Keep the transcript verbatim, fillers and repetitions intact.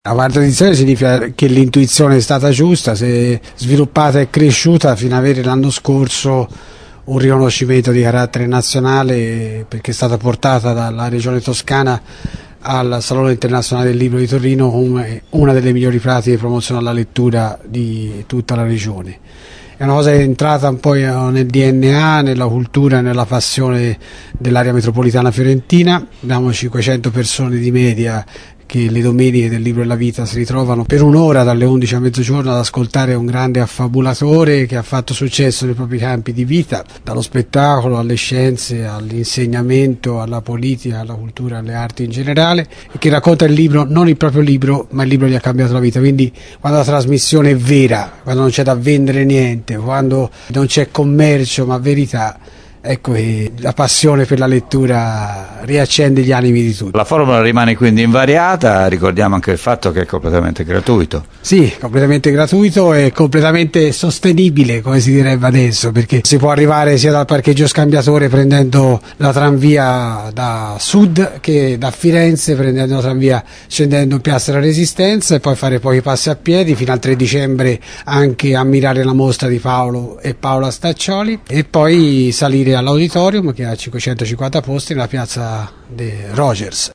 La quarta edizione significa che l'intuizione è stata giusta, si è sviluppata e cresciuta fino ad avere l'anno scorso un riconoscimento di carattere nazionale, perché è stata portata dalla regione Toscana al Salone Internazionale del Libro di Torino come una delle migliori pratiche di promozione alla lettura di tutta la regione. È una cosa che è entrata un po' nel D N A, nella cultura e nella passione dell'area metropolitana fiorentina. Abbiamo cinquecento persone di media che le domeniche del Libro e la Vita si ritrovano per un'ora dalle undici a mezzogiorno ad ascoltare un grande affabulatore che ha fatto successo nei propri campi di vita, dallo spettacolo alle scienze, all'insegnamento, alla politica, alla cultura, alle arti in generale, e che racconta il libro, non il proprio libro, ma il libro che gli ha cambiato la vita. Quindi quando la trasmissione è vera, quando non c'è da vendere niente, quando non c'è commercio ma verità, ecco che la passione per la lettura riaccende gli animi di tutti. La formula rimane quindi invariata, ricordiamo anche il fatto che è completamente gratuito. Sì, completamente gratuito e completamente sostenibile, come si direbbe adesso, perché si può arrivare sia dal parcheggio scambiatore prendendo la tranvia da sud che da Firenze prendendo la tranvia scendendo in Piazza della Resistenza, e poi fare pochi passi a piedi fino al tre dicembre anche ammirare la mostra di Paolo e Paola Staccioli, e poi salire all'auditorium che ha cinquecentocinquanta posti nella piazza de Rogers.